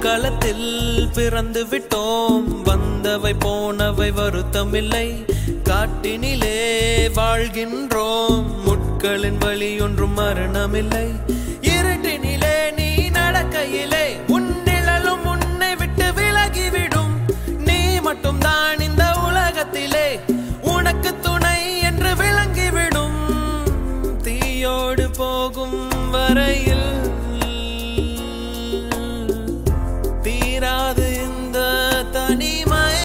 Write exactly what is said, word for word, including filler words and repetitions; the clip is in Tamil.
போர்க்களத்தில் பிறந்து விட்டோம், வந்தவை போனவை வருத்தமில்லை. காட்டினிலே வாழ்கின்றோம், முட்களின் வழி ஒன்றும் மரணமில்லை. இருட்டினிலே நீ நடக்கையிலே உன் நிழலும் உன்னை விட்டு விலகிவிடும். நீ மட்டும் தான் இந்த உலகத்திலே உனக்கு துணை என்று விளங்கிவிடும். தீயோடு போகும் வரையில்